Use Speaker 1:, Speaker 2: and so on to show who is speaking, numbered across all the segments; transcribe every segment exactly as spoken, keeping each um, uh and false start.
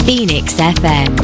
Speaker 1: Phoenix F M.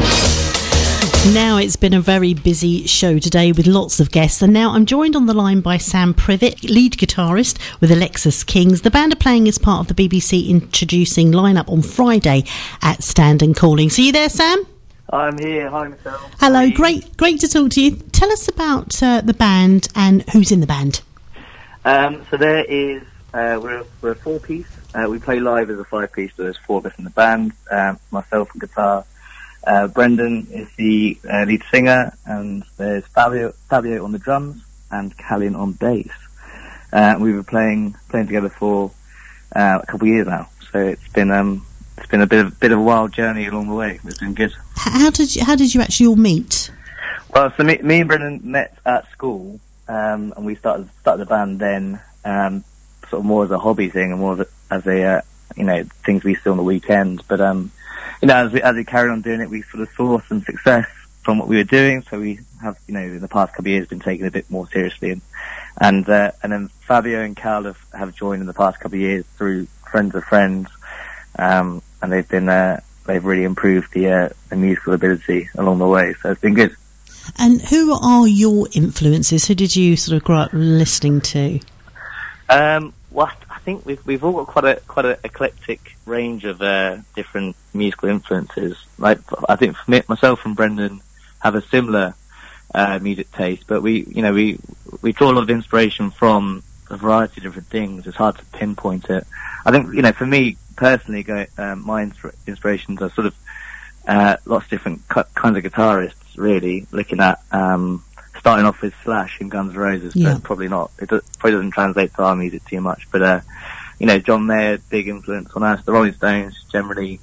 Speaker 2: Now it's been a very busy show today with lots of guests, and now I'm joined on the line by Sam Privet, lead guitarist with Alexis Kings. The band are playing as part of the B B C Introducing lineup on Friday at Stand and Calling. So you there, Sam?
Speaker 3: I'm here. Hi, Michelle.
Speaker 2: Hello, great great to talk to you. Tell us about uh, the band and who's in the band.
Speaker 3: Um, so there is, uh, we're, we're a four-piece. Uh, we play live as a five-piece, so there's four of us in the band. Um, myself on guitar. Uh, Brendan is the uh, lead singer, and there's Fabio, Fabio on the drums, and Callian on bass. Uh, we've been playing playing together for uh, a couple of years now, so it's been um, it's been a bit of bit of a wild journey along the way. It's been good.
Speaker 2: How did you, how did you actually all meet?
Speaker 3: Well, so me, me and Brendan met at school, um, and we started started the band then, um, sort of more as a hobby thing, and more as a, as a uh, you know things we do on the weekends, but um. You know, as we, as we carried on doing it, we sort of saw some success from what we were doing. So we have, you know, in the past couple of years, been taking it a bit more seriously. And and, uh, and then Fabio and Cal have, have joined in the past couple of years through friends of friends, um, and they've been uh, they've really improved the, uh, the musical ability along the way. So it's been good.
Speaker 2: And who are your influences? Who did you sort of grow up listening to?
Speaker 3: Um, well, I think we've we've all got quite a quite an eclectic range of uh, different musical influences. Like I think for me, myself and Brendan have a similar uh, music taste, but we you know we we draw a lot of inspiration from a variety of different things. It's hard to pinpoint it. I think you know for me personally, go, um, my insp- inspirations are sort of uh, lots of different cu- kinds of guitarists. Really looking at. Um, Starting off with Slash and Guns N' Roses,
Speaker 2: yeah.
Speaker 3: but probably not. It does, probably doesn't translate to our music too much. But, uh, you know, John Mayer, big influence on us. The Rolling Stones, generally.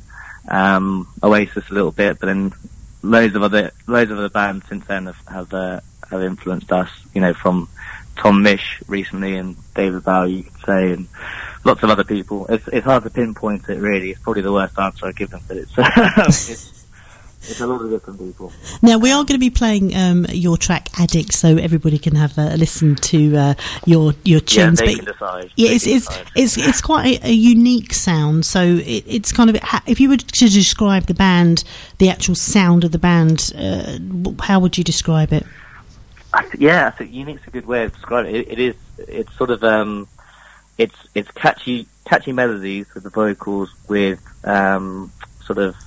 Speaker 3: Um, Oasis a little bit, but then loads of other, loads of other bands since then have, have, uh, have influenced us, you know, from Tom Misch recently and David Bowie, you could say, and lots of other people. It's, it's hard to pinpoint it, really. It's probably the worst answer I give them, but it's, it's It's a lot of different people.
Speaker 2: Now, we are going to be playing um, your track Addict, so everybody can have a listen to uh, your your tunes.
Speaker 3: Yeah, they
Speaker 2: but
Speaker 3: can decide.
Speaker 2: Yeah,
Speaker 3: they
Speaker 2: it's,
Speaker 3: can
Speaker 2: it's,
Speaker 3: decide.
Speaker 2: it's it's quite a, a unique sound, so it, it's kind of... If you were to describe the band, the actual sound of the band, uh, how would you describe it?
Speaker 3: I th- yeah, I think unique's a good way of describing it. It, it is, it's sort of, um, it's it's catchy catchy melodies with the vocals with um, sort of...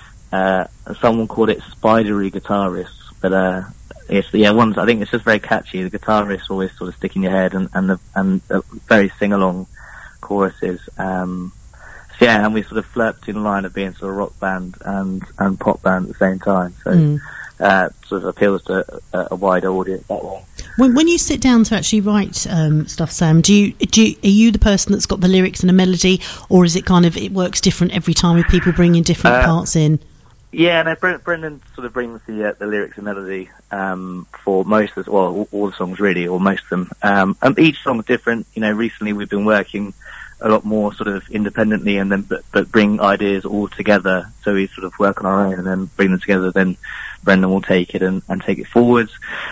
Speaker 3: Uh, someone called it spidery guitarists, but uh, it's yeah, ones I think it's just very catchy. The guitarists always sort of stick in your head, and and the and the very sing along choruses. Um, so yeah, and we sort of flirt between the line of being sort of rock band and and pop band at the same time. So
Speaker 2: Mm.
Speaker 3: uh, sort of appeals to a, a wider audience that way.
Speaker 2: When, when you sit down to actually write um, stuff, Sam, do you, do you, are you the person that's got the lyrics and a melody, or is it kind of it works different every time with people bringing different
Speaker 3: Uh,
Speaker 2: parts in?
Speaker 3: Yeah, no, Brendan, Brendan sort of brings the uh, the lyrics and melody um, for most of the, well, all, all the songs really, or most of them. Um, and each song is different. You know, recently we've been working a lot more sort of independently, and then but, but bring ideas all together. So we sort of work on our own and then bring them together. Then Brendan will take it and, and take it forwards.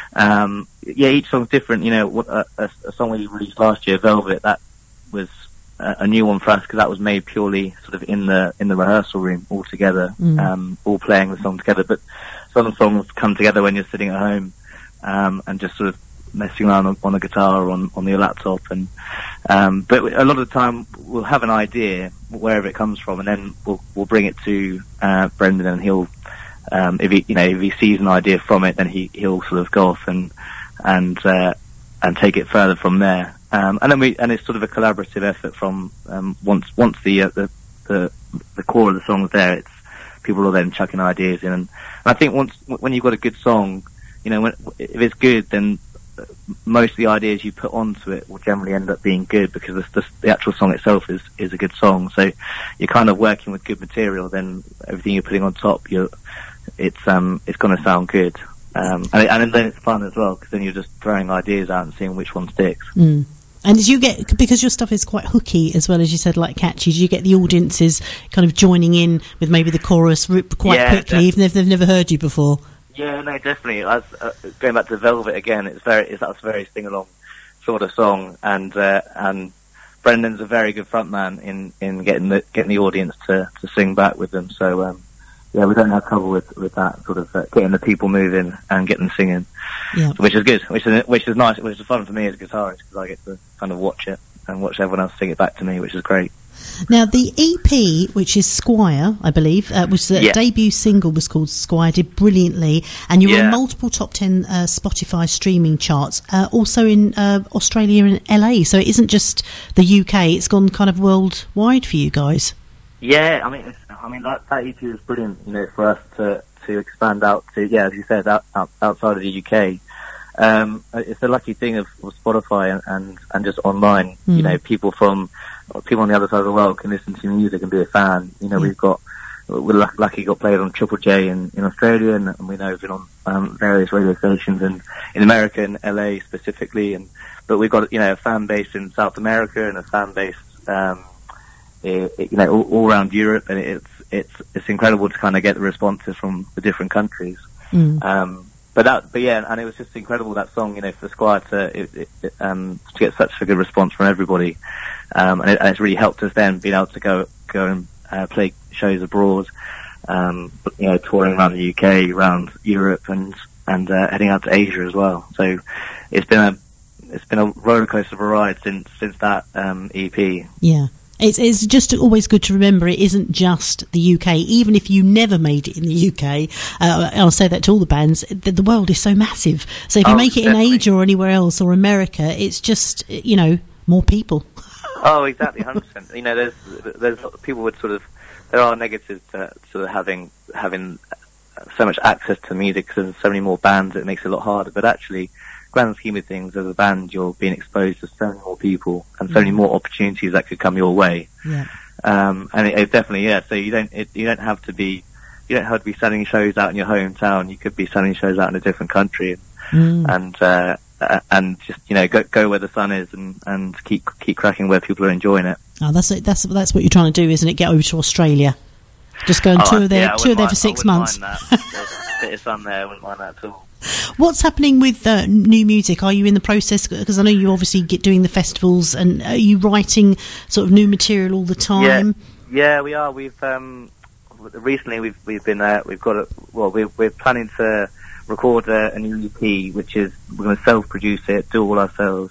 Speaker 3: Um, yeah, each song's different. You know, what, a, a, a song we released last year, Velvet, that was a new one for us because that was made purely sort of in the in the rehearsal room all together,
Speaker 2: Mm.
Speaker 3: um, all playing the song together. But some songs come together when you're sitting at home um, and just sort of messing around on, on the guitar or on, on your laptop. And um, but a lot of the time we'll have an idea wherever it comes from, and then we'll we'll bring it to uh, Brendan, and he'll um, if he you know if he sees an idea from it, then he he'll sort of go off and and uh, and take it further from there. Um, and then we, and it's sort of a collaborative effort from, um, once, once the, uh, the, the, the core of the song's there, it's, people are then chucking ideas in. And, and I think once, when you've got a good song, you know, when, if it's good, then most of the ideas you put onto it will generally end up being good because the, the, the actual song itself is, is a good song. So you're kind of working with good material, then everything you're putting on top, you're, it's, um, it's gonna sound good. Um, and, and then it's fun as well, because then you're just throwing ideas out and seeing which one sticks.
Speaker 2: Mm. And did you get, because your stuff is quite hooky as well, as you said, like catchy, do you get the audiences kind of joining in with maybe the chorus quite
Speaker 3: yeah,
Speaker 2: quickly,
Speaker 3: def-
Speaker 2: even if they've never heard you before?
Speaker 3: Yeah, no, definitely. As, uh, going back to Velvet again, it's very, it's, that's a very sing-along sort of song, and uh, and Brendan's a very good frontman in, in getting the getting the audience to, to sing back with them. So um, yeah, we don't have trouble with, with that sort of uh, getting the people moving and getting them singing,
Speaker 2: yeah.
Speaker 3: which is good, which is which is nice, which is fun for me as a guitarist because I get to kind of watch it and watch everyone else sing it back to me, which is great.
Speaker 2: Now, the E P, which is Squire, I believe, uh, which the
Speaker 3: yeah.
Speaker 2: debut single was called Squire, did brilliantly, and you were
Speaker 3: yeah.
Speaker 2: in multiple top ten uh, Spotify streaming charts, uh, also in uh, Australia and L A, so it isn't just the U K, it's gone kind of worldwide for you guys.
Speaker 3: Yeah, I mean, it's, I mean that, that E P was brilliant, you know, for us to, to expand out to, yeah, as you said, out, out, outside of the U K. Um, it's a lucky thing of, of Spotify and, and, and just online, mm. you know, people from, people on the other side of the world can listen to music and be a fan. You know, yeah. we've got, we're lucky got played on Triple J in, in Australia, and, and we know we've been on um, various radio stations in, in America and L A specifically, and, but we've got, you know, a fan base in South America and a fan base, um, it, it, you know, all, all around Europe, and it's, it's, it's incredible to kind of get the responses from the different countries.
Speaker 2: Mm.
Speaker 3: Um, But that, but yeah, and it was just incredible, that song, you know, for Squire to, it, it, um, to get such a good response from everybody. Um, and, it, and it's really helped us then being able to go, go and, uh, play shows abroad, um, you know, touring around the U K, around Europe, and, and, uh, heading out to Asia as well. So it's been a, it's been a roller coaster of a ride since, since that, um, E P.
Speaker 2: Yeah. It's, it's just always good to remember it isn't just the U K. Even if you never made it in the U K, uh, I'll say that to all the bands, the, the world is so massive. So if you
Speaker 3: oh,
Speaker 2: make it
Speaker 3: definitely.
Speaker 2: in Asia or anywhere else or America, it's just, you know, more people.
Speaker 3: Oh, exactly, one hundred percent. You know, there's, there's people would sort of, there are negatives to sort of having, having so much access to music because there's so many more bands, it makes it a lot harder. But actually, grand scheme of things, as a band, you're being exposed to so many more people and so many more opportunities that could come your way.
Speaker 2: Yeah.
Speaker 3: Um, and it, it definitely, yeah. So you don't, it, you don't have to be, you don't have to be selling shows out in your hometown. You could be selling shows out in a different country,
Speaker 2: mm.
Speaker 3: and uh, and just, you know, go go where the sun is, and, and keep keep cracking where people are enjoying it.
Speaker 2: Oh, that's it. That's that's what you're trying to do, isn't it? Get over to Australia. Just go and
Speaker 3: oh,
Speaker 2: tour there,
Speaker 3: yeah,
Speaker 2: tour there
Speaker 3: mind,
Speaker 2: for six
Speaker 3: I
Speaker 2: months.
Speaker 3: Mind that. There's a bit of sun there. I wouldn't mind that at all.
Speaker 2: What's happening with uh, new music? Are you in the process? Because I know you obviously get doing the festivals, and are you writing sort of new material all the time?
Speaker 3: Yeah, yeah, we are. We've um, recently we've we've been uh, we've got a, well we're we're planning to record a, a new E P, which is we're going to self-produce it, do it all ourselves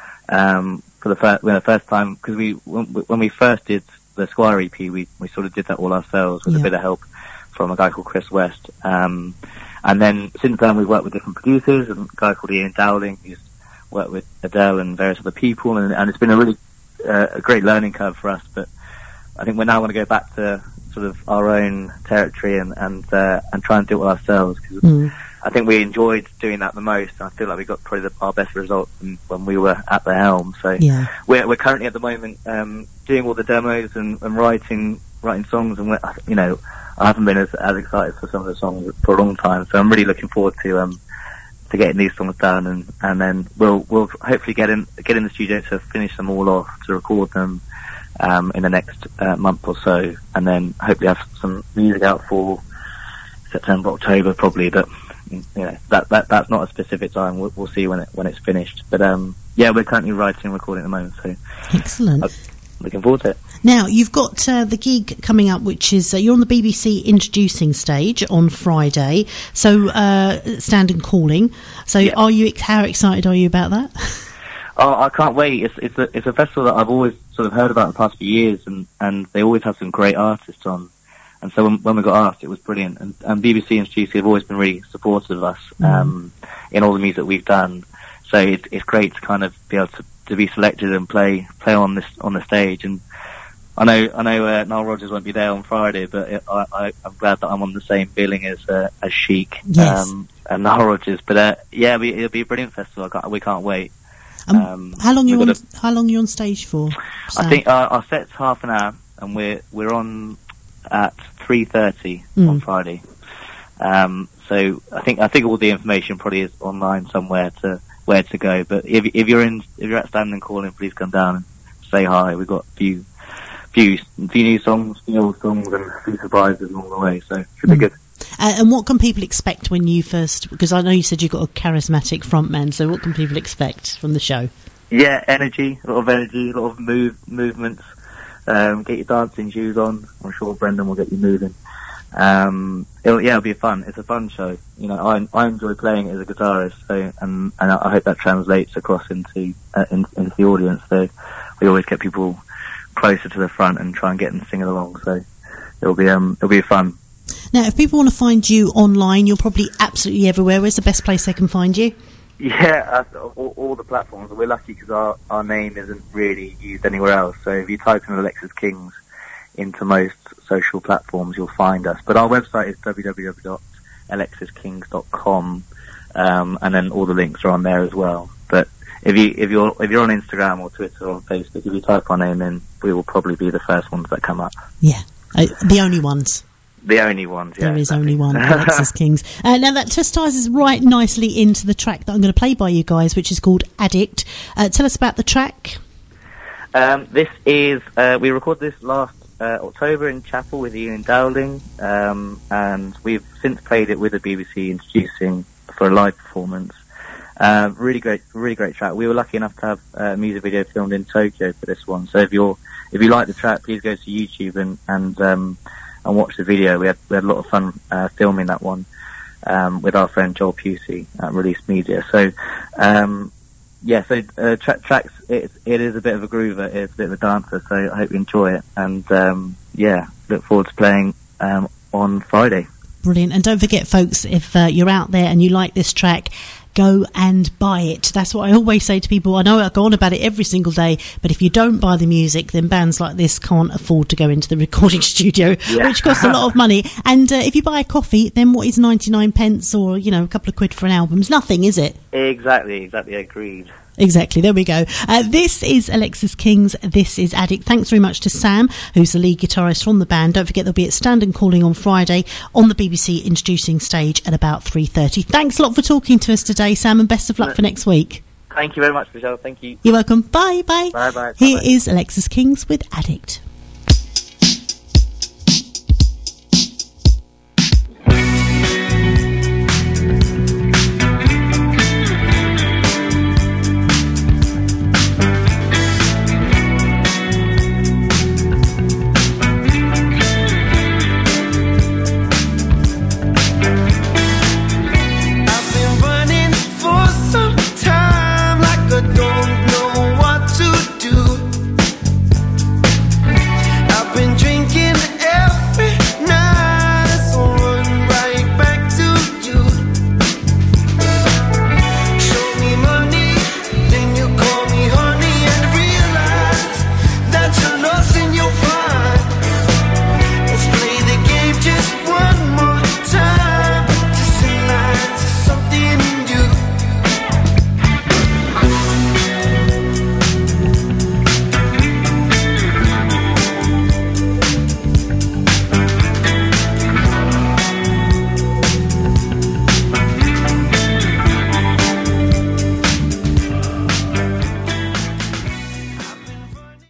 Speaker 3: um, for the first the first time, because we when, when we first did the Squire E P, we we sort of did that all ourselves with yeah. a bit of help from a guy called Chris West. Um, And then since then we've worked with different producers, and a guy called Ian Dowling who's worked with Adele and various other people, and, and it's been a really uh, a great learning curve for us. But I think we're now going to go back to sort of our own territory and and uh, and try and do it ourselves, because mm. I think we enjoyed doing that the most, and I feel like we got probably the, our best results when, when we were at the helm. So
Speaker 2: yeah.
Speaker 3: we're we're currently at the moment um, doing all the demos and, and writing writing songs, and we're, you know. I haven't been as, as excited for some of the songs for a long time, so I'm really looking forward to um to getting these songs done, and, and then we'll we'll hopefully get in get in the studio to finish them all off, to record them um in the next uh, month or so, and then hopefully have some music out for September, October probably. But you know, that that that's not a specific time. We'll, we'll see when it when it's finished. But um yeah, we're currently writing and recording at the moment, so
Speaker 2: excellent.
Speaker 3: I'm looking forward to it.
Speaker 2: Now, you've got uh, the gig coming up, which is, uh, you're on the B B C introducing stage on Friday, so uh, Stand and Calling. So yeah. are you, how excited are you about that?
Speaker 3: Oh, I can't wait. It's, it's, a, it's a festival that I've always sort of heard about the past few years, and, and they always have some great artists on. And so when, when we got asked, it was brilliant. And, and B B C and Stussy have always been really supportive of us mm. um, in all the music we've done. So it, it's great to kind of be able to, to be selected and play play on this on the stage. And I know, I know, uh, Nile Rodgers won't be there on Friday, but it, I, I, I'm glad that I'm on the same billing as uh, as Chic
Speaker 2: yes.
Speaker 3: um, and Nile Rodgers. But uh, yeah, it'll be, it'll be a brilliant festival. I can't, we can't wait.
Speaker 2: Um, um, how long you on? A, how long you on stage for? Sam?
Speaker 3: I think uh, our set's half an hour, and we're we're on at three thirty mm. on Friday. Um, so I think I think all the information probably is online somewhere to where to go. But if if you're in if you're at Stand and Calling, please come down and say hi. We've got a few. Few, few new songs, few old songs, and a few surprises along the way, so it should be mm. good.
Speaker 2: Uh, and what can people expect when you first, because I know you said you've got a charismatic frontman, so what can people expect from the show?
Speaker 3: Yeah, energy, a lot of energy, a lot of move movements. Um, get your dancing shoes on. I'm sure Brendan will get you moving. um, it'll, yeah, it'll be fun. It's a fun show. You know, I I enjoy playing it as a guitarist, so and and I hope that translates across into uh, in, into the audience. So we always get people closer to the front and try and get them singing along. So it'll be um it'll be fun.
Speaker 2: Now, if people want to find you online, you're probably absolutely everywhere. Where's the best place they can find you?
Speaker 3: Yeah, uh, all, all the platforms. We're lucky because our, our name isn't really used anywhere else. So if you type in Alexis Kings into most social platforms, you'll find us. But our website is w w w dot alexis kings dot com, um, and then all the links are on there as well. But if you if you're if you're on Instagram or Twitter or Facebook, if you type our name in, we will probably be the first ones that come up.
Speaker 2: Yeah, uh, the only ones.
Speaker 3: The only ones, yeah.
Speaker 2: There is only one, Alexis Kings. Uh, now, that just ties us right nicely into the track that I'm going to play by you guys, which is called Addict. Uh, tell us about the track.
Speaker 3: Um, this is, uh, we recorded this last uh, October in Chapel with Ian Dowling, um, and we've since played it with the B B C Introducing for a live performance. Uh, really great, really great track. We were lucky enough to have a music video filmed in Tokyo for this one. So if you're, if you like the track, please go to YouTube and, and, um, and watch the video. We had we had a lot of fun uh, filming that one um, with our friend Joel Pusey at Release Media. So um, yeah, so uh, tra- tracks it, it is a bit of a groover, it's a bit of a dancer. So I hope you enjoy it, and um, yeah, look forward to playing um, on Friday.
Speaker 2: Brilliant. And don't forget, folks, if uh, you're out there and you like this track, go and buy it. That's what I always say to people. I know I go on about it every single day, but if you don't buy the music, then bands like this can't afford to go into the recording studio, yeah. which costs a lot of money. And uh, if you buy a coffee, then what is ninety-nine pence or, you know, a couple of quid for an album? It's nothing, is it?
Speaker 3: Exactly, exactly, agreed.
Speaker 2: Exactly, there we go. Uh, this is Alexis Kings, this is Addict. Thanks very much to Sam, who's the lead guitarist from the band. Don't forget they'll be at Stand and Calling on Friday on the B B C Introducing stage at about three thirty. Thanks a lot for talking to us today, Sam, and best of luck for next week.
Speaker 3: Thank you very much, Michelle. Thank you.
Speaker 2: You're welcome. Bye, bye.
Speaker 3: Bye, bye.
Speaker 2: Here
Speaker 3: bye.
Speaker 2: is Alexis Kings with Addict.